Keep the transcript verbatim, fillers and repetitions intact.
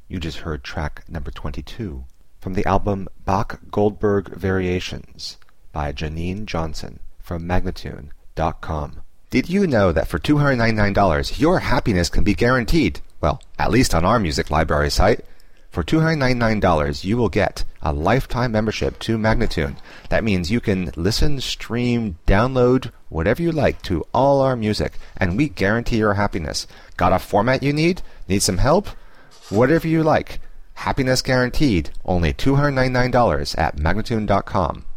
You just heard track number twenty-two from the album Bach Goldberg Variations by Janine Johnson from Magnatune dot com. Did you know that for two hundred ninety-nine dollars your happiness can be guaranteed? Well, at least on our music library site. For two hundred ninety-nine dollars you will get a lifetime membership to Magnatune. That means you can listen, stream, download, whatever you like to all our music, and we guarantee your happiness. Got a format you need? Need some help? Whatever you like. Happiness guaranteed. Only two hundred ninety-nine dollars at Magnatune dot com.